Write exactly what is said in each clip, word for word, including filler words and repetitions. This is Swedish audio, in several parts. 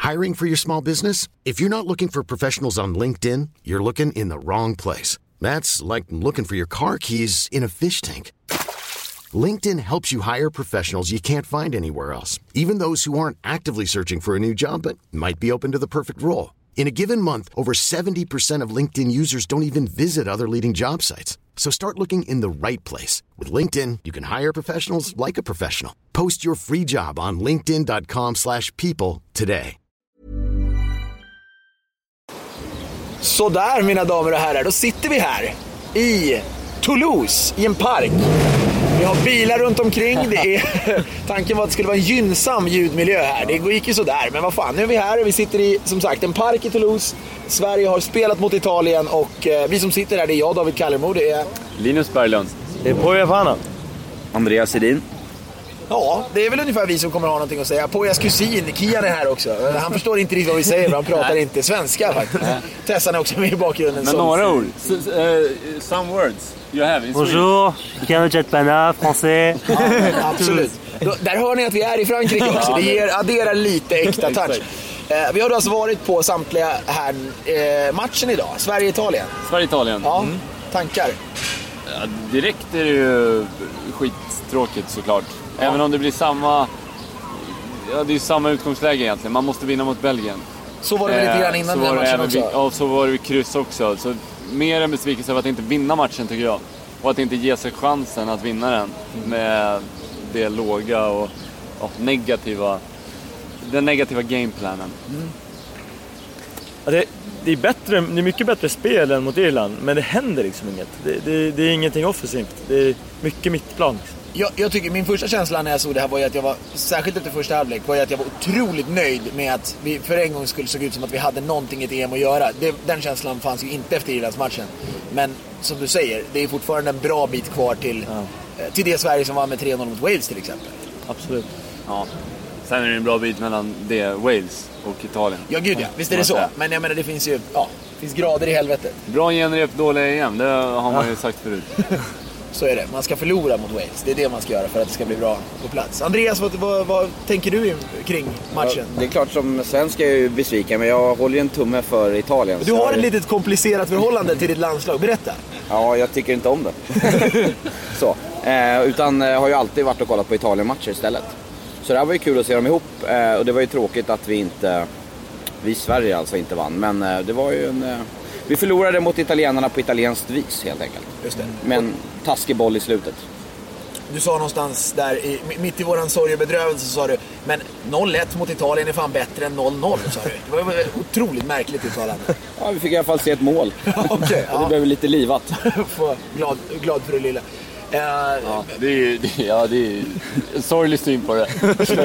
Hiring for your small business? If you're not looking for professionals on LinkedIn, you're looking in the wrong place. That's like looking for your car keys in a fish tank. LinkedIn helps you hire professionals you can't find anywhere else, even those who aren't actively searching for a new job but might be open to the perfect role. In a given month, over seventy percent of LinkedIn users don't even visit other leading job sites. So start looking in the right place. With LinkedIn, you can hire professionals like a professional. Post your free job on linkedin dot com slash people today. Så där, mina damer och herrar, då sitter vi här i Toulouse, i en park. Vi har bilar runt omkring. Det är, tanken var att det skulle vara en gynnsam ljudmiljö här. Det gick ju sådär, men vad fan, nu är vi här och vi sitter i, som sagt, en park i Toulouse. Sverige har spelat mot Italien och eh, vi som sitter här, det är jag, David Kallermo, det är Linus Berglund. Det är Poya Fana. Andreas Sedin. Ja, det är väl ungefär vi som kommer ha någonting att säga. Poyas kusin, Kian, är här också. Han förstår inte riktigt vad vi säger, han pratar inte svenska faktiskt. Tessan är också med i bakgrunden. Men några ord, S- uh, some words you have. Bonjour, Kian Jetpana, français. Ja, absolut. Då, där hör ni att vi är i Frankrike också. Det ger, adderar lite äkta touch. Eh, vi har alltså varit på samtliga här eh, matchen idag. Sverige-Italien. Sverige-Italien. Ja, mm. Tankar? Ja, direkt är det ju skittråkigt såklart. Ja. Även om det blir samma... Ja, det är samma utgångsläge egentligen. Man måste vinna mot Belgien. Så var det väl lite grann innan den matchen också? Vi, ja, så var det vid kryss också. Så mer en besvikelse av att inte vinna matchen, tycker jag. Och att inte ge sig chansen att vinna den med det låga och, och negativa... Den negativa gameplanen. Mm. Ja, det, det, är bättre, det är mycket bättre spel än mot Irland, men det händer liksom inget. Det, det, det är ingenting offensivt. Det är mycket mittplan. Jag, jag tycker min första känsla när jag såg det här var ju att jag var, särskilt efter första halvlek, var ju att jag var otroligt nöjd med att vi för en gång skulle såg ut som att vi hade någonting i ett E M att göra. Det, den känslan fanns ju inte efter Irlandsmatchen. Men som du säger, det är fortfarande en bra bit kvar till, ja. till det Sverige som var med tre noll mot Wales till exempel. Absolut. Ja. Sen är det en bra bit mellan det Wales och Italien. Ja, gud ja. Visst är det så. Men jag menar, det finns ju ja, det finns grader i helvetet. Bra genrep, dåliga E M. Det har man ju sagt förut. Så är det. Man ska förlora mot Wales. Det är det man ska göra för att det ska bli bra på plats. Andreas, vad, vad, vad tänker du kring matchen? Ja, det är klart, som svensk är jag ju besviken, men jag håller ju en tumme för Italien. Du har ett litet komplicerat förhållande till ditt landslag. Berätta. Ja, jag tycker inte om det. så. Eh, utan jag har ju alltid varit och kollat på Italien-matcher istället. Så det här var ju kul att se dem ihop. Eh, och det var ju tråkigt att vi inte... Vi i Sverige alltså inte vann. Men eh, det var ju en... Eh, vi förlorade mot italienarna på italienskt vis, helt enkelt. Just det. Men taskig boll i slutet. Du sa någonstans där, i, mitt i våran sorg och bedrövelse, så sa du, men noll ett mot Italien är fan bättre än noll noll, sa du. Det var ett otroligt märkligt uttalande. Ja, vi fick i alla fall se ett mål. okay, ja. Det blev lite livat. glad, glad för det lilla. Uh, ja, det är, det, ja, det är en sorglig syn på det.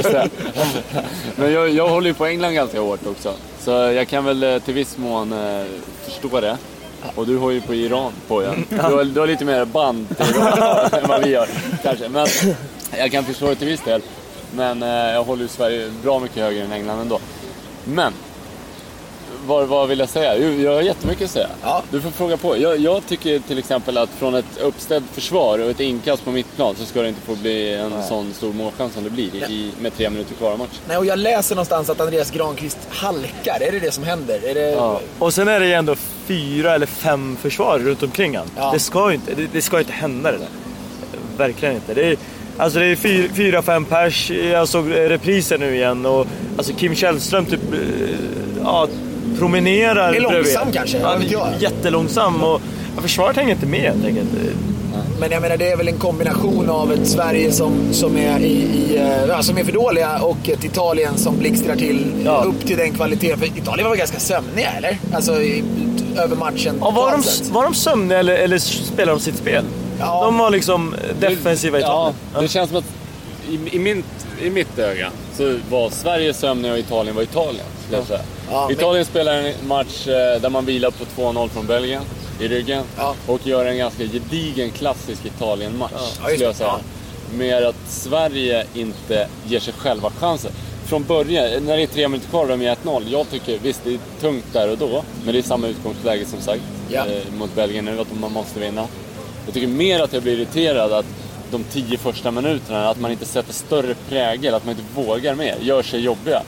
Men jag, jag håller ju på England ganska hårt också. Så jag kan väl till viss mån eh, förstå det. Och du har ju på Iran på ja. Du har, du har lite mer band till Iran än vad vi gör, kanske. Men jag kan förstå det till viss del. Men eh, jag håller ju Sverige bra mycket högre än England ändå. Men Vad, vad vill jag säga? Jag har jättemycket att säga. Ja. Du får fråga på. Jag, jag tycker till exempel att från ett uppställt försvar och ett inkast på mittplan så ska det inte få bli en Nej. sån stor målchans som det blir i, med tre minuter kvar av matchen. Nej, och jag läser någonstans att Andreas Granqvist halkar. Är det det som händer? Är det... ja. Och sen är det ju ändå fyra eller fem försvar runt omkring han. Ja. Det ska ju inte, det, det ska inte hända det där. Verkligen inte. Det är, alltså det är fyra, fyra fem pers. Jag såg repriser nu igen. Och alltså Kim Källström typ... Ja, promenerar. Är långsam kanske? Ja, jättelångsam och försvaret hänger inte med helt enkelt. Men jag menar, det är väl en kombination av ett Sverige som, som, är, i, i, ja, som är för dåliga och ett Italien som blixtrar till ja. upp till den kvaliteten. För Italien var väl ganska sömniga, eller? Alltså i, över matchen. Ja, var, de, var de sömniga eller, eller spelar de sitt spel? Ja. De var liksom defensiva i Italien. Ja, det känns som att i, i, min, i mitt öga så var Sverige sömniga och Italien var Italien. Ja. Ja, Italien men... spelar en match där man vilar på två noll från Belgien i ryggen ja. och gör en ganska gedigen klassisk Italien-match, ja. skulle jag säga. Ja. Med att Sverige inte ger sig själva chansen. Från början, när det är tre minuter kvar och de är ett noll, jag tycker visst det är tungt där och då, men det är samma utgångsläge som sagt ja. eh, mot Belgien nu, att man måste vinna. Jag tycker mer att jag blir irriterad att de tio första minuterna, att man inte sätter större prägel, att man inte vågar mer, gör sig jobbiga.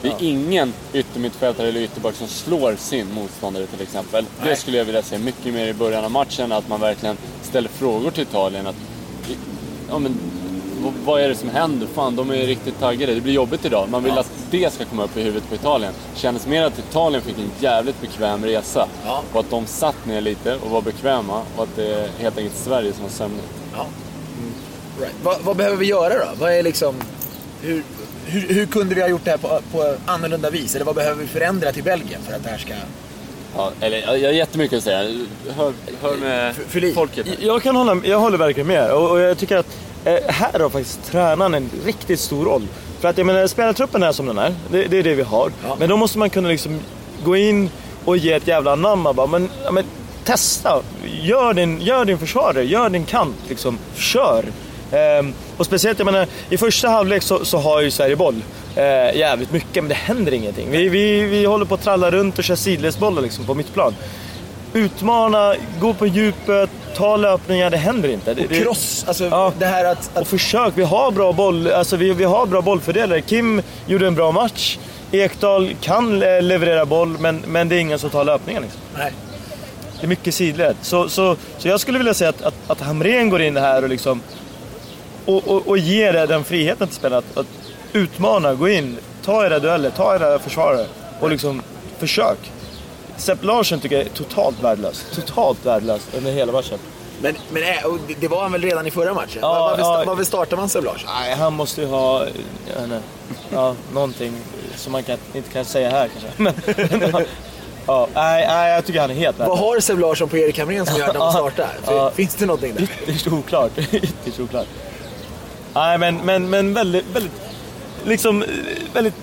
Det är ingen yttermittfältare eller ytterback som slår sin motståndare till exempel. Nej. Det skulle jag vilja se mycket mer i början av matchen, att man verkligen ställer frågor till Italien. Att, ja, men, vad är det som händer? Fan, de är riktigt taggade. Det blir jobbigt idag. Man vill ja. att det ska komma upp i huvudet på Italien. Kändes mer att Italien fick en jävligt bekväm resa. Ja. Och att de satt ner lite och var bekväma. Och att det är helt enkelt Sverige som var sömnigt. Ja. Mm. Right. Vad, vad behöver vi göra då? Vad är liksom... Hur, hur, hur kunde vi ha gjort det här på, på annorlunda vis? Eller vad behöver vi förändra till Belgien för att det här ska... Ja, eller jag har jättemycket att säga. Hör, hör med för, för folket. Jag kan hålla, jag håller verkligen med. Och, och jag tycker att eh, här har faktiskt tränaren en riktigt stor roll. För att jag menar, spelartruppen är som den är. Det, det är det vi har. Ja. Men då måste man kunna liksom gå in och ge ett jävla namn. Bara, men, ja, men testa. Gör din, gör din försvarare. Gör din kant. Liksom. Kör. Ehm, och speciellt, jag menar, i första halvlek så, så har ju Sverige boll. Eh, jävligt mycket, men det händer ingenting. Vi, vi, vi håller på att tralla runt och köra sidledsbollar liksom på mittplan. Utmana, gå på djupet, ta löpningar, det händer inte. Det, och cross, alltså ja. det här att, att... Och försök, vi har bra boll, alltså vi, vi har bra bollfördelare. Kim gjorde en bra match. Ekdal kan leverera boll, men, men det är ingen som tar löpningar liksom. Nej. Det är mycket sidled. Så, så, så jag skulle vilja säga att, att, att Hamrén går in det här och liksom och, och, och ger det den friheten till spelarna att, att utmana, gå in, ta era dueller, ta era försvarare och liksom försök. Sepp Larsson tycker jag är totalt värdelös. Totalt värdelös under hela matchen. Men, men det var han väl redan i förra matchen? Ja, varför, ja. varför startar man Sepp Larsson? Nej, han måste ju ha jag vet inte, ja, någonting som man kan, inte kan säga här kanske. Men, ja, nej, nej, jag tycker han är helt värdelös. Vad har Sepp Larsson på Erik Hamrén som gör att han startar? Ja, finns det någonting där? Ytterst oklart. Ytterst oklart. Nej, men, men, men väldigt, väldigt liksom, väldigt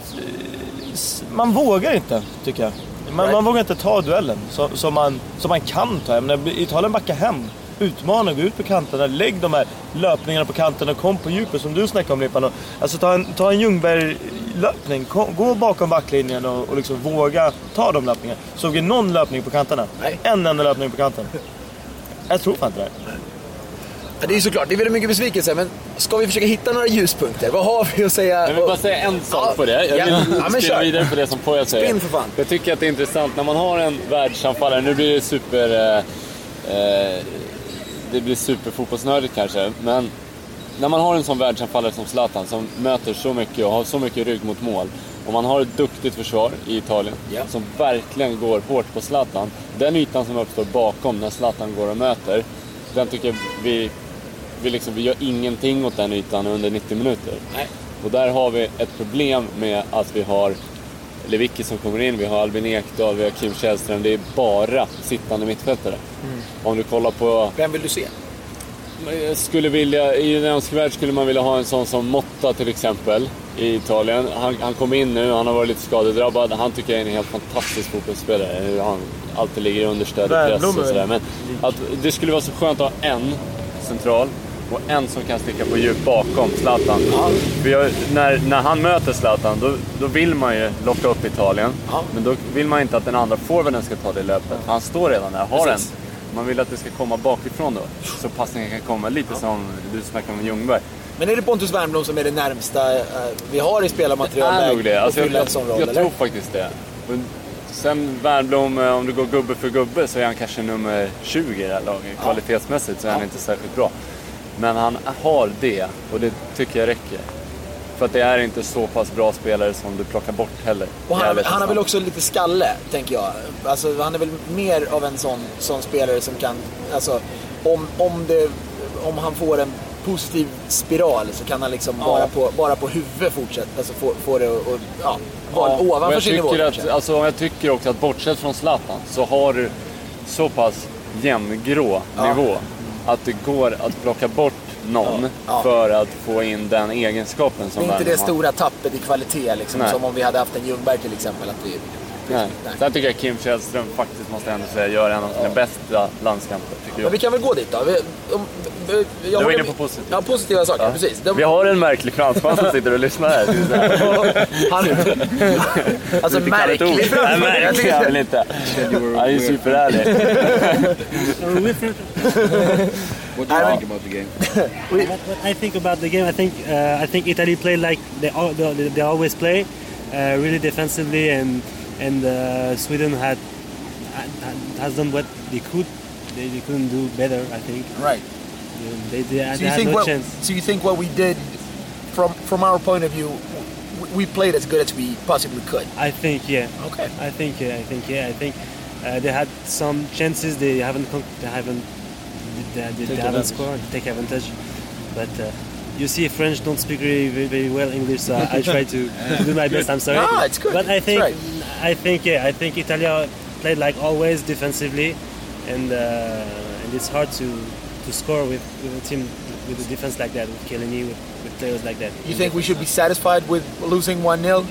man vågar inte, tycker jag. Man, right. man vågar inte ta duellen som, som, man, som man kan ta. Men Italien backar hem, utmanar, gå ut på kanterna, lägg de här löpningarna på kanterna, kom på djupet som du snackade om, Lippan. Alltså ta en, ta en Ljungberg-löpning, kom, gå bakom backlinjen och, och liksom våga ta de löpningarna. Såg vi någon löpning på kanterna? Nej. En enda löpning på kanten. Jag tror fan inte det. Ja, det är såklart, det är väldigt mycket besvikelse, men ska vi försöka hitta några ljuspunkter? Vad har vi att säga? Jag vill bara säga en sak ja, på det. Jag vill ja, ja, skriva vidare på det som Poya säger. Spinn för fan. Jag tycker att det är intressant när man har en världsanfallare. Nu blir det super eh, eh, det blir superfotbollsnördigt kanske, men när man har en sån världsanfallare som Zlatan som möter så mycket och har så mycket rygg mot mål, och man har ett duktigt försvar i Italien yeah. som verkligen går hårt på Zlatan, den ytan som uppstår bakom när Zlatan går och möter, den tycker jag vi Vi, liksom, vi gör ingenting åt den ytan under nittio minuter. Nej. Och där har vi ett problem med att vi har Lewicki som kommer in, vi har Albin Ekdal, vi har Kim Källström. Det är bara sittande mittfältare. Mm. Om du kollar på... Vem vill du se? Jag skulle vilja, i en önskvärld skulle man vilja ha en sån som Motta till exempel i Italien. Han, han kom in nu, han har varit lite skadedrabbad. Han tycker jag är en helt fantastisk fotbollsspelare. Hur han alltid ligger understöd i press och sådär. Men att det skulle vara så skönt att ha en central och en som kan sticka på djup bakom Zlatan. Ja. Har, när, när han möter Zlatan då, då vill man ju locka upp Italien. Ja. Men då vill man inte att den andra forwarden ska ta det löpet. Han står redan där, har en. Man vill att det ska komma bakifrån då. Så passningen kan komma lite ja. som du snackar om Ljungberg. Men är det Pontus Wernbloom som är det närmsta uh, vi har i spelarmaterial? Det är nog det. Alltså, jag, jag, roll, jag tror faktiskt det. Men sen Wernbloom, om du går gubbe för gubbe så är han kanske nummer tjugo i det här laget. Ja. Kvalitetsmässigt så är han ja. inte särskilt bra. Men han har det, och det tycker jag räcker. För att det är inte så pass bra spelare som du plockar bort heller. Och han, han har väl också lite skalle, tänker jag. Alltså, han är väl mer av en sån, sån spelare som kan... Alltså, om, om, det, om han får en positiv spiral så kan han liksom ja. bara, på, bara på huvudet fortsätta. Alltså få, få det och, och ja, vara ja. ovanför sin nivå. Att, alltså, jag tycker också att bortsett från Zlatan så har du så pass jämngrå ja. nivå. Att det går att plocka bort någon ja, ja. för att få in den egenskapen som det är inte det stora tappet i kvalitet liksom, som om vi hade haft en Ljungberg till exempel. Att vi, nej. Nej. Sen tycker jag Kim Källström faktiskt måste ändå säga gör en av sina ja. bästa landskamper. Men vi kan väl gå dit då. Vi, om, vi, jag du var inne på positivt. Ja, positiva saker, ja. precis. De... Vi har en märklig fransman som sitter och lyssnar här. Han, alltså märklig fransman. Nej, märklig är väl inte. Han är superärlig. What do you think about the game? what, what I think about the game, I think uh, I think Italy play like they, all, they they always play. uh, really defensively, and and uh, Sweden had, had has done what they could. They, they couldn't do better, I think. Right. They, they, So they you had think no what? chance. So you think what we did, from from our point of view, we, we played as good as we possibly could. I think, yeah. Okay. I think, yeah. I think, yeah. I think uh, they had some chances. They haven't. Con- they haven't. They, they, they haven't scored. Take advantage. But uh, you see, French don't speak really very, very well English, so I try to, to do my best. I'm sorry. Ah, it's good. But I think, right. I think, yeah. I think Italia played like always defensively, and uh, and it's hard to, to score with, with a team with a defense like that, with Chiellini, with, with players like that. You think we should be satisfied with losing one nil?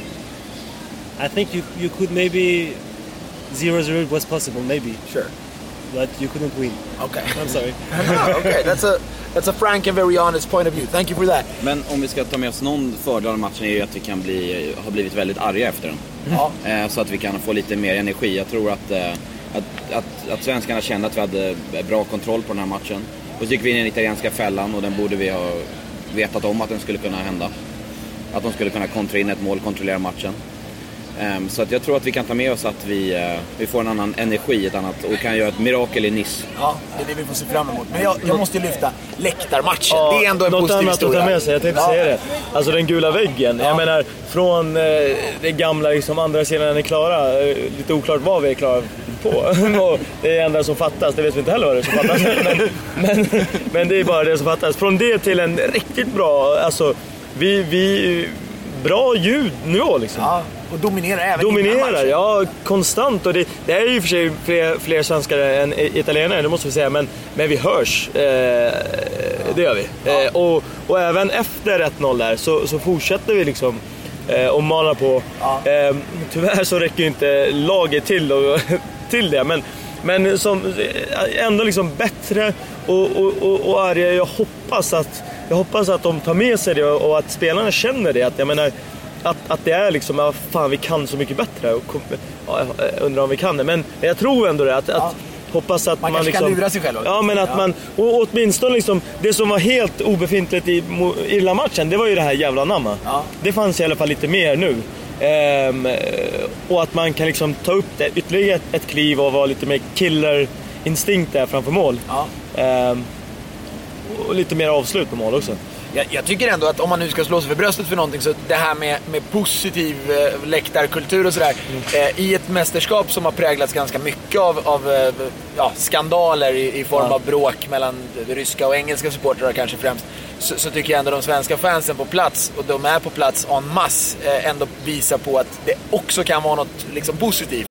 I think you you could maybe zero zero was possible, maybe. Sure. But you couldn't win. Okay. I'm sorry. Ah, okay, that's a that's a frank and very honest point of view. Thank you for that. Men om vi ska ta med oss någon fördel av matchen är ju att vi kan bli, har blivit väldigt arga efter den. Ja. Eh, så att vi kan få lite mer energi. Jag tror att, eh, att, att, att svenskarna kände att vi hade bra kontroll på den här matchen. Och så gick vi in i den italienska fällan, och den borde vi ha vetat om att den skulle kunna hända. Att de skulle kunna kontra in ett mål, kontrollera matchen. Um, så att jag tror att vi kan ta med oss att vi, uh, vi får en annan energi, ett annat, och kan göra ett mirakel i Nice. Ja, det är det vi får se fram emot. Men jag, jag måste ju lyfta läktarmatchen. Ja, det är ändå en något positiv annat historia. att ta med sig, jag tänkte Ja. säga det. Alltså den gula väggen. Ja. Jag menar, från eh, det gamla liksom, andra sidan är klara. Eh, lite oklart vad vi är klara på. Och det är enda som fattas, det vet vi inte heller vad det är som fattas. men, men, men det är bara det som fattas. Från det till en riktigt bra, alltså vi, vi bra ljudnivå liksom. Ja, och dominerar även Dominerar, ja, konstant. Och det, det är ju för sig fler, fler svenskar än italienare, det måste vi säga. Men, men vi hörs, eh, det gör vi. Ja. Eh, och, och även efter ett noll där så, så fortsätter vi liksom eh, och manar på. Ja. Eh, tyvärr så räcker ju inte laget till, och, till det. Men, men som, ändå liksom bättre och, och, och, och arga. Jag hoppas att, jag hoppas att de tar med sig det, och, och att spelarna känner det. Att, jag menar, Att, att det är liksom, ja, fan vi kan så mycket bättre, och ja, jag undrar om vi kan det, men jag tror ändå det, att, Ja. att hoppas att Man man, kanske liksom, kan lura sig själv. ja, men att Ja. man, och åtminstone liksom, det som var helt obefintligt i Irland-matchen, det var ju det här jävla namma. Ja. Det fanns i alla fall lite mer nu. Ehm, och att man kan liksom ta upp det ytterligare ett, ett kliv och vara lite mer killerinstinkt där framför mål. Ja. Ehm, och lite mer avslut på mål också. Jag, jag tycker ändå att om man nu ska slå sig för bröstet för någonting, så det här med, med positiv eh, läktarkultur och sådär, eh, i ett mästerskap som har präglats ganska mycket av, av eh, ja, skandaler i, i form Ja. av bråk mellan ryska och engelska supportrar kanske främst, så, så tycker jag ändå de svenska fansen på plats, och de är på plats en masse, eh, ändå visar på att det också kan vara något liksom positivt.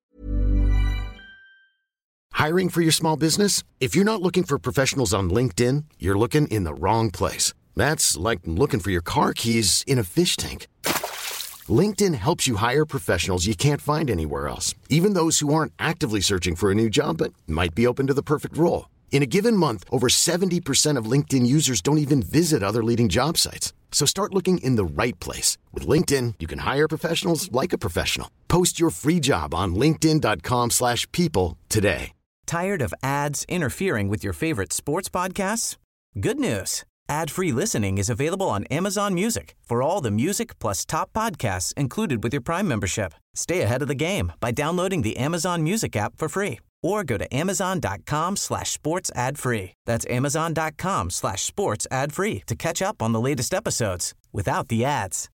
Hiring for your small business? If you're not looking for professionals on LinkedIn, you're looking in the wrong place. That's like looking for your car keys in a fish tank. LinkedIn helps you hire professionals you can't find anywhere else, even those who aren't actively searching for a new job but might be open to the perfect role. In a given month, over seventy percent of LinkedIn users don't even visit other leading job sites. So start looking in the right place. With LinkedIn, you can hire professionals like a professional. Post your free job on linkedin dot com slash people today. Tired of ads interfering with your favorite sports podcasts? Good news. Ad-free listening is available on Amazon Music for all the music plus top podcasts included with your Prime membership. Stay ahead of the game by downloading the Amazon Music app for free, or go to amazon dot com slash sports ad free. That's amazon dot com slash sports ad free to catch up on the latest episodes without the ads.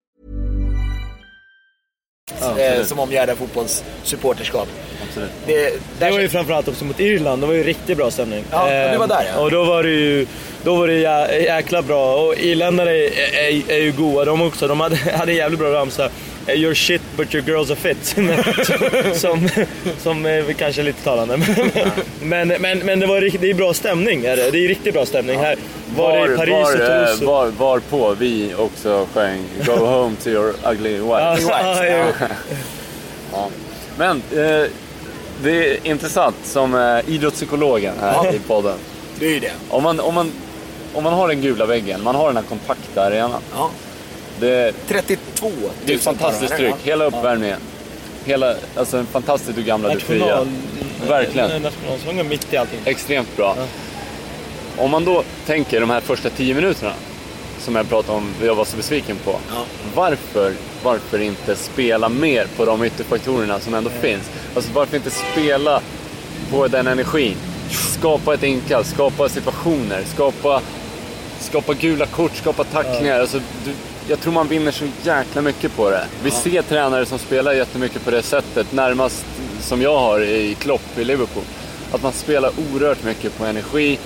eh, som omgärdar fotbollssupporterskap. Absolut. Det, Det var ju framförallt också mot Irland, det var ju riktigt bra stämning. Ja, och du var där, ja. Och då var det ju, då var det jä, jäkla bra. Och irländare är, är, är ju goa de också. De hade, hade jävligt bra ramsa. You're shit but your girls are fit. som, som är kanske lite talande. men, men, men det var det är bra stämning. Är det? det är riktigt bra stämning här. Var, var det i Paris var, och Toulouse? var, var på vi också sjöng Go home to your ugly wife. Ja, ja, ja. Men eh, det är intressant som eh, idrottspsykologen här Ja. i podden. Det är ju det. Om man, om, man, om man har den gula väggen, man har den här kompakta arenan. Ja. Det, trettiotvå det är fantastiskt tryck, hela uppvärmningen. Hela, alltså en fantastiskt hur gamla du fria. National, Verkligen. Nationalsången mitt i allting. Extremt bra. Ja. Om man då tänker de här första tio minuterna som jag pratade om, jag var så besviken på. Ja. Varför varför inte spela mer på de ytterfaktorerna som ändå finns. Alltså varför inte spela på den energin. Skapa ett inkast, skapa situationer, skapa, skapa gula kort, skapa tacklingar. Ja. Alltså, du, jag tror man vinner så jäkla mycket på det. Vi ja. ser tränare som spelar jättemycket på det sättet, närmast som jag har i Klopp i Liverpool. Att man spelar oerhört mycket på energi,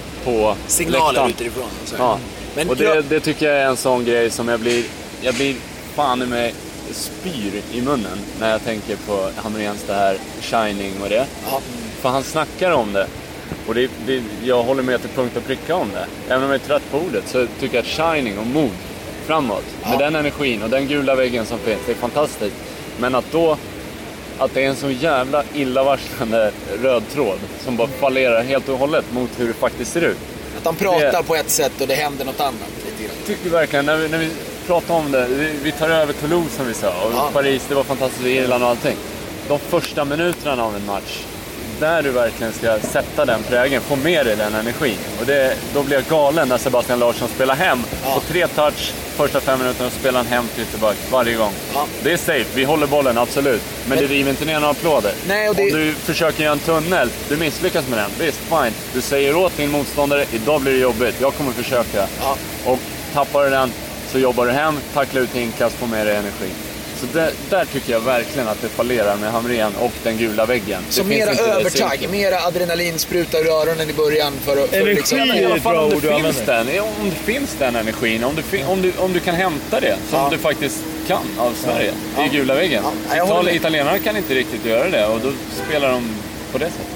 på signaler utifrån. Ja. Men och det, det tycker jag är en sån grej som jag blir, jag blir fan i mig spyr i munnen när jag tänker på Hamréns det här Shining och det. Ja. För han snackar om det. Och det, det, jag håller med till punkt och pricka om det. Även om jag är trött på ordet så tycker jag att Shining och mod framåt. Ja. Med den energin och den gula väggen som finns. Det är fantastiskt. Men att då att det är en så jävla illavarslande röd tråd som bara fallerar helt och hållet mot hur det faktiskt ser ut. Att de pratar det, på ett sätt och det händer något annat. Jag tycker verkligen, när vi, när vi pratar om det, vi, vi tar över Toulouse som vi sa, och ja. Paris, det var fantastiskt, Irland och allting. De första minuterna av en match, där du verkligen ska sätta den prägen, få med dig den energin. Och det, då blir jag galen när Sebastian Larsson spelar hem ja. på tre touch första fem minuterna och spelar han hem till tillbaka varje gång. Ja. Det är safe, vi håller bollen, absolut. Men, men det river inte ner några applåder. Nej, och det... Om du försöker göra en tunnel, du misslyckas med den, det är fine. Du säger åt din motståndare, idag blir det jobbigt, jag kommer försöka. Ja. Och tappar du den så jobbar du hem, tacklar ut inkast, får med dig energi. Så där, där tycker jag verkligen att det fallerar med Hamrén och den gula väggen. Så mera övertag, mera adrenalin spruta ur öronen i början för, för energi liksom... I alla fall om det, finns den, om det finns den energin, om du, om du, om du kan hämta det som ja. du faktiskt kan av Sverige ja. i gula väggen. Ja. Ital- Italienarna kan inte riktigt göra det och då spelar de på det sättet.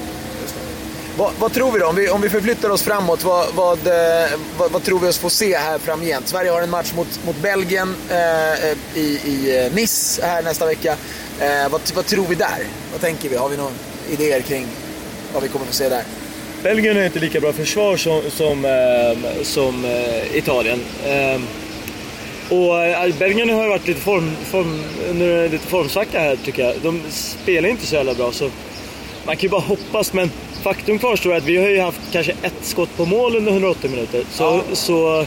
Vad, vad tror vi då? Om vi, om vi förflyttar oss framåt, vad, vad, vad, vad tror vi oss få se här framgent? Sverige har en match mot, mot Belgien eh, i, i Nice här nästa vecka. Eh, vad, vad tror vi där? Vad tänker vi? Har vi några idéer kring vad vi kommer få se där? Belgien är inte lika bra försvar som, som, eh, som eh, Italien. Eh, och eh, Belgien har ju varit lite, form, form, lite formsvacka här tycker jag. De spelar inte så jävla bra så man kan ju bara hoppas, men faktum kvarstår att vi har ju haft kanske ett skott på mål under hundraåttio minuter. Så, ja. så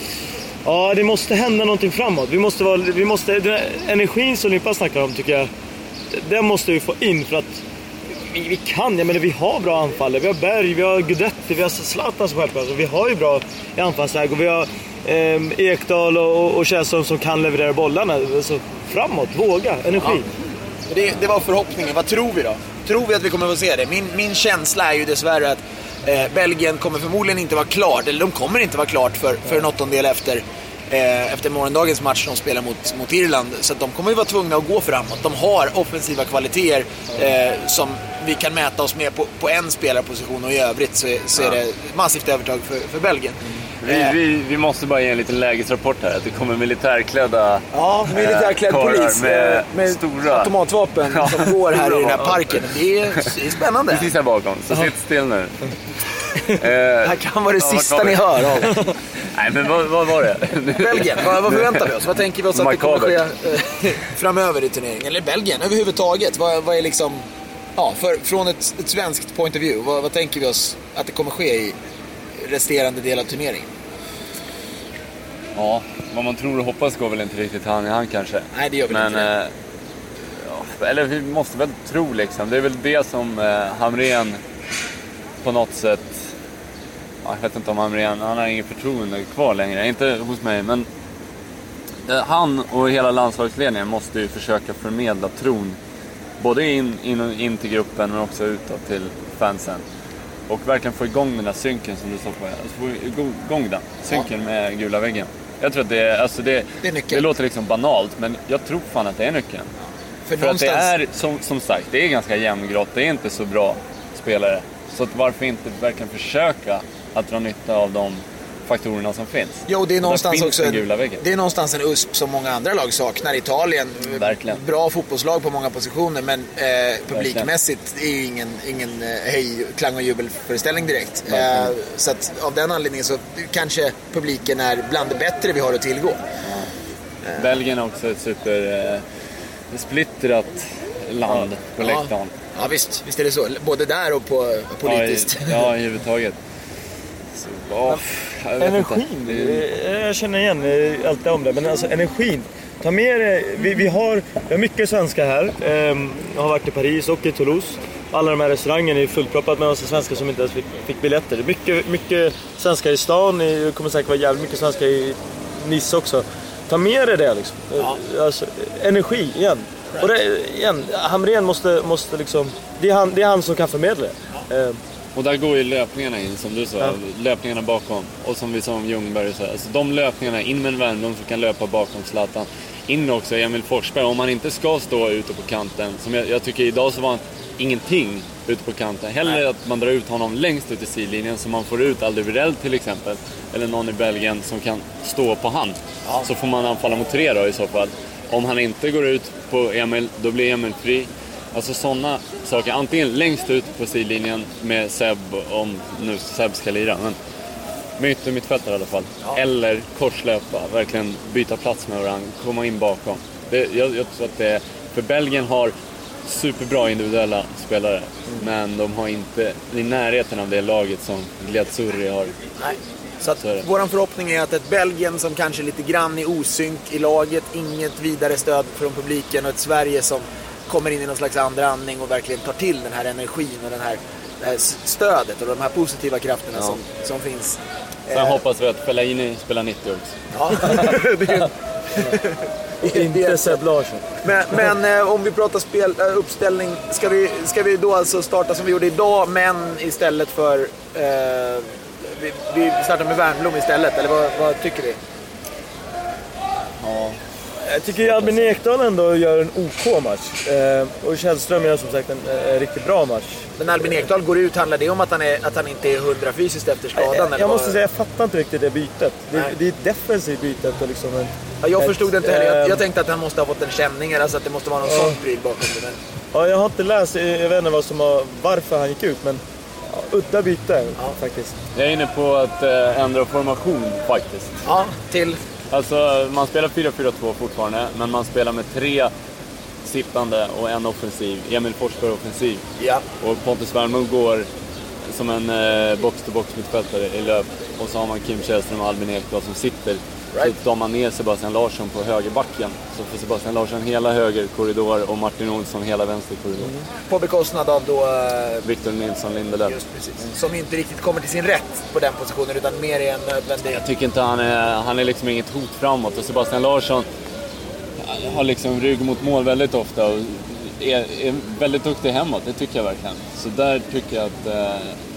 ja, det måste hända någonting framåt. Vi måste vara, vi måste, den energin som Limpa snackar om tycker jag, den måste vi få in för att vi, vi kan, jag menar vi har bra anfall. Vi har Berg, vi har Gudetti, vi har Zlatan som självklart. Vi har ju bra i anfallsläge och vi har eh, Ekdal och, och Källström som kan leverera bollarna. Så framåt, våga, energi. Ja. Det, det var förhoppningen. Vad tror vi då? Tror vi att vi kommer att se det? Min, min känsla är ju dessvärre att eh, Belgien kommer förmodligen inte vara klart, eller de kommer inte vara klart för, för en åttondel efter, eh, efter morgondagens match som spelar mot, mot Irland. Så att de kommer ju vara tvungna att gå framåt. De har offensiva kvaliteter eh, som vi kan mäta oss med på, på en spelarposition, och i övrigt så, så är det massivt övertag för, för Belgien. Vi, vi, vi måste bara ge en liten lägesrapport här. Att det kommer militärklädda Ja, militärklädd äh, polis med, med stora automatvapen ja, som går här i den här parken. Det är, det är spännande. Precis här bakom, så sitt still nu. eh, det här kan vara det ja, sista ni hör av. Nej, men vad, vad var det? Belgien, vad, vad förväntar vi oss? Vad tänker vi oss att det kommer ske eh, framöver i turneringen? Eller Belgien överhuvudtaget? Vad, vad är liksom, ja, för, från ett, ett svenskt point of view, vad, vad tänker vi oss att det kommer ske i resterande del av turneringen? Ja, vad man tror och hoppas går väl inte riktigt hand i hand kanske. Nej, det gör vi Men, inte. Eh, ja, eller vi måste väl tro liksom. Det är väl det som eh, Hamrén på något sätt, ja, jag vet inte om Hamrén, han har ingen förtroende kvar längre, inte hos mig, men eh, han och hela landslagsledningen måste ju försöka förmedla tron både in, in, in till gruppen men också utåt till fansen. Och verkligen få igång den där synken som du sa på. Alltså få igång den synken ja. med gula väggen. Jag tror att det är, alltså det, det, är det låter liksom banalt, men jag tror fan att det är nyckeln. Ja. För, För någonstans... att det är, som, som sagt, det är ganska jämngrått. Det är inte så bra spelare. Så att varför inte verkligen försöka att dra nytta av de faktorerna som finns. Jo, det är någonstans också en, gula väggen. det är någonstans en U S P som många andra lag saknar. Italien, verkligen. Bra fotbollslag på många positioner, men eh, publikmässigt är ju ingen, ingen eh, hej, klang och jubelföreställning direkt. Eh, så att av den anledningen så kanske publiken är bland det bättre vi har att tillgå. Ja. Eh. Belgien är också ett super eh, splittrat land ja. på läktaren. Ja, visst, visst är det så. Både där och på politiskt. Ja, i, ja, i huvudtaget. Så, oh, jag energin, jag känner igen allt det om det, men alltså energin, ta med det. Vi, vi, har, vi har mycket svenskar här. Ehm, jag har varit i Paris och i Toulouse. Alla de här restaurangerna är fullproppat med massa svenskar som inte ens fick, fick biljetter. Det är mycket, mycket svenskar i stan. Det kommer säkert vara jävligt mycket svenskar i Nice också. Ta med dig det liksom. Ja. Alltså, energi igen. Right. Och det, igen, Hamrén måste, måste liksom... Det är, han, det är han som kan förmedla det. Ja. Ehm. Och där går ju löpningarna in, som du sa, ja. löpningarna bakom. Och som vi sa om Ljungberg, så alltså de löpningarna in med en Wernbloom som kan löpa bakom Zlatan. In också Emil Forsberg, om man inte ska stå ute på kanten, som jag, jag tycker idag så var han ingenting ute på kanten. Hellre Nej. att man drar ut honom längst ut i sidlinjen, så man får ut Alderweireld till exempel, eller någon i Belgien som kan stå på hand. Ja. Så får man anfalla mot tre då i så fall. Om han inte går ut på Emil, då blir Emil fri. Alltså sådana saker, antingen längst ut på sidlinjen med Seb, om nu Seb ska lira, men med ytter mittfältare i alla fall. Ja. Eller korslöpa, verkligen byta plats med varandra, komma in bakom. Det, jag, jag tror att det, för Belgien har superbra individuella spelare, mm. men de har inte i närheten av det laget som Gliazzurri har. Nej. Så, att så vår förhoppning är att ett Belgien som kanske lite grann är osynk i laget, inget vidare stöd från publiken, och ett Sverige som kommer in i någon slags andra andning och verkligen tar till den här energin och den här, det här stödet och de här positiva krafterna ja. som, som finns. Sen eh. hoppas vi att Fellaini spelar nittio också. Ja, det är, och inte Seb Larsson. Men, men eh, om vi pratar spel, äh, uppställning, ska vi, ska vi då alltså starta som vi gjorde idag, men istället för eh, vi, vi startar med Wernbloom istället, eller vad, vad tycker vi? Ja. Jag tycker Albin Ekdal ändå gör en OK-match. Eh, och Källström gör som sagt en eh, riktigt bra match. Men Albin Ekdal går ut, handlar det om att han, är, att han inte är hundra fysiskt efter skadan? Jag, eller jag måste vad? säga, jag fattar inte riktigt det bytet. Det, det är ett defensivt bytet. Och liksom en, ja, jag ett, förstod det inte heller. Jag, jag tänkte att han måste ha fått en känning, eller så att det måste vara någon uh, sån pryl bakom det. Men... Ja, jag har inte läst, jag vet inte vad som har, varför han gick ut, men ja, udda byte ja. faktiskt. Jag är inne på att äh, ändra formation faktiskt. Ja, till... Alltså, man spelar fyra fyra två fortfarande, men man spelar med tre sittande och en offensiv. Emil Forsberg offensiv. Ja. Och Pontus Wernbloom går som en eh, box-to-box mittfältare i löp. Och så har man Kim Källström och Albin Ekdal som sitter. Right. Så tar man ner Sebastian Larsson på högerbacken. Så får Sebastian Larsson hela höger korridor och Martin Olsson hela vänster korridor. Mm. På bekostnad av då... Uh, Victor Nilsson Lindelöf. Just precis. Mm. Som inte riktigt kommer till sin rätt på den positionen, utan mer är en nödvändig... Jag tycker inte han är... Han är liksom inget hot framåt. Och Sebastian Larsson har liksom rygg mot mål väldigt ofta. Och är, är väldigt duktig hemåt, det tycker jag verkligen. Så där tycker jag att... Uh,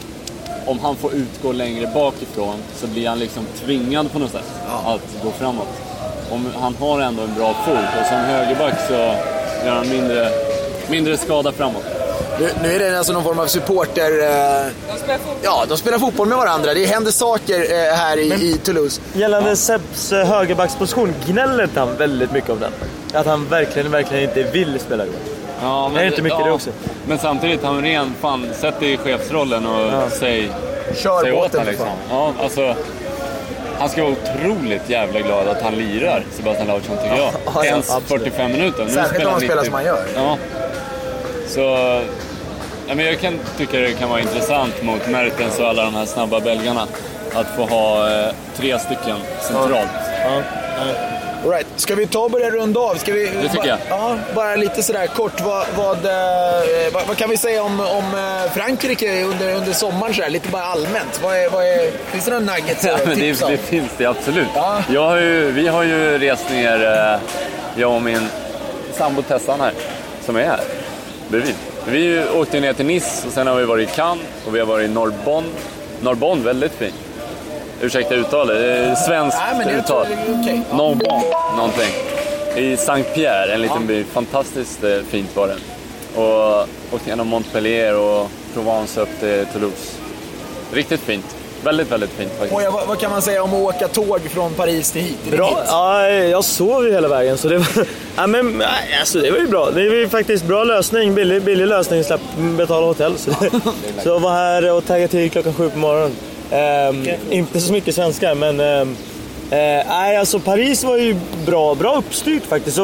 om han får utgå längre bakifrån så blir han liksom tvingad på något sätt ja. att gå framåt. Om han har ändå en bra fot och som högerback så gör han mindre, mindre skada framåt. Nu, nu är det alltså någon form av supporter... Eh, de spelar fotboll. Ja, de spelar fotboll med varandra. Det händer saker eh, här i, i Toulouse. Gällande ja. Sebs eh, högerbacksposition gnäller han väldigt mycket om den. Att han verkligen, verkligen inte vill spela gott. Ja, men det är inte mycket ja, det också. Men samtidigt har han ren fan sätt i chefsrollen och ja. säg, Kör säg åt han liksom. Ja, alltså han ska vara otroligt jävla glad att han lirar, Sebastian Larsson, tycker jag. Ja, ens ja, fyrtiofem minuter. Särskilt om han spelar som han gör. Ja. Så ja, men jag kan tycka det kan vara intressant mot Mertens och alla de här snabba belgarna att få ha eh, tre stycken centralt. Ja. Ja. All right. Ska vi ta och börja runda av? Ska vi, det tycker jag. Ja, bara lite sådär kort. Vad, vad, vad, vad kan vi säga om, om Frankrike under, under sommaren? Sådär? Lite bara allmänt. Vad är, vad är, finns det några nuggets? Ja, men det, det finns det absolut. Ja. Jag har ju, vi har ju rest ner, jag och min sambo Tessan här, som är här bredvid. Vi åkte ner till Nice och sen har vi varit i Cannes och vi har varit i Narbonne. Narbonne, väldigt fint. Ursäkta uttalet, svenskt Nej, uttal. Okay. Ja. Narbonne, någonting. I Saint-Pierre, en liten ja. by. Fantastiskt eh, fint var det. Och åkte genom Montpellier och Provence upp till Toulouse. Riktigt fint. Väldigt, väldigt fint faktiskt. Och ja, vad, vad kan man säga om att åka tåg från Paris till hit? Bra. Hit? Ja, jag sov ju hela vägen så det var, ja, men, alltså, det var ju bra. Det var ju faktiskt bra lösning, billig, billig lösning, släpp betala hotell. Så, det, så jag var här och taggade till klockan sju på morgonen. Um, okay. Inte så mycket svenskar, men um, uh, nej, alltså Paris var ju bra, bra uppstyrt faktiskt. Och,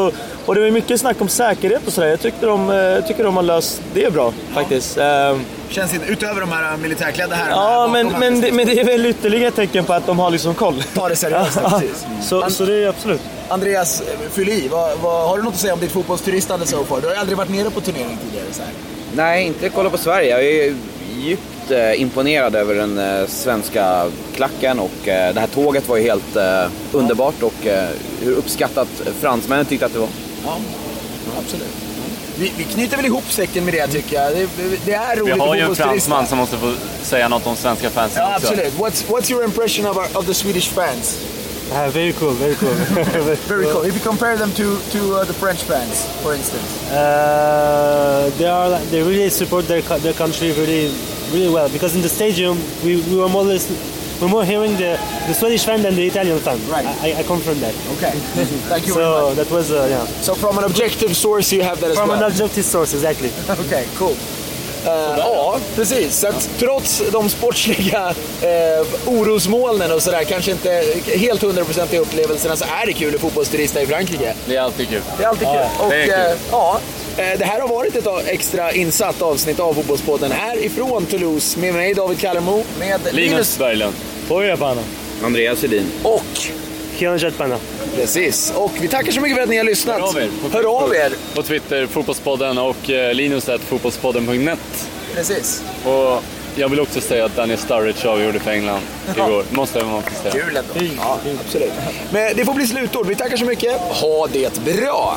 Och det var mycket snack om säkerhet och sådär. Jag tyckte de, jag tycker de har löst det bra faktiskt. Ja. Känns inte, utöver de här militärklädda här. Ja, här men, men, det, men det är väl ytterligare tecken på att de har liksom koll. Ta det seriöst, ja, precis. Så, And- så det är absolut. Andreas, fyll i. Vad, vad, har du något att säga om ditt fotbollsturistande så far? Du har aldrig varit nere på turnering tidigare så här. Nej, inte kolla på Sverige. Jag är djupt eh, imponerad över den eh, svenska klacken och eh, det här tåget var ju helt eh, underbart och eh, hur uppskattat fransmännen tyckte att det var. Ja, absolut. Vi, vi knyter väl ihop säcken med det tycker jag. Det, det är roligt. Vi har ju en fransman som måste få säga något om svenska fans. Ja, absolut. What's, what's your impression of, our, of the Swedish fans? Uh, very cool, very cool. Very cool. If you compare them to, to uh, the French fans, for instance. Uh, they are they really support their co- their country really really well because in the stadium we, we were more or less, we were more hearing the, the Swedish fan than the Italian fan. Right. I, I confirm that. Okay. Thank you So very much. that was uh, yeah. So from an objective source you have that as From well. an objective source, exactly. Okay, cool. Uh, ja, precis. Så att trots de sportsliga uh, orosmolnen och sådär, kanske inte helt hundra procent i upplevelserna, så är det kul att fotbollsturista i Frankrike. Det är alltid kul. Det är alltid kul. Ja, och det är kul. Uh, ja, uh, det här har varit ett extra insatt avsnitt av Fotbollspodden här ifrån Toulouse med mig, David Kallermo, med Linus Linus Berglund. Oj, Panna. Andreas Edin. och Kian Jetpana. precis. Och vi tackar så mycket för att ni har lyssnat. Hör av er. På Hör av er. På Twitter, Fotbollspodden och eh, Linus at fotbollspodden punkt net. Precis. Och jag vill också säga att Daniel Sturridge avgjorde för England igår. Måste man få säga. Kul ändå. Ja, absolut. Men det får bli slutord. Vi tackar så mycket. Ha det bra.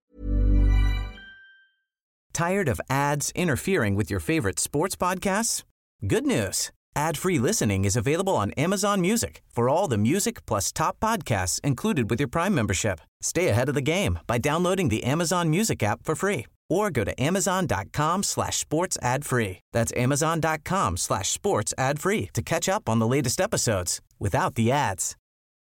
Tired of ads interfering with your favorite sports podcasts? Good news. Ad-free listening is available on Amazon Music for all the music plus top podcasts included with your Prime membership. Stay ahead of the game by downloading the Amazon Music app for free or go to amazon.com slash sports ad free. That's amazon.com slash sports ad free to catch up on the latest episodes without the ads.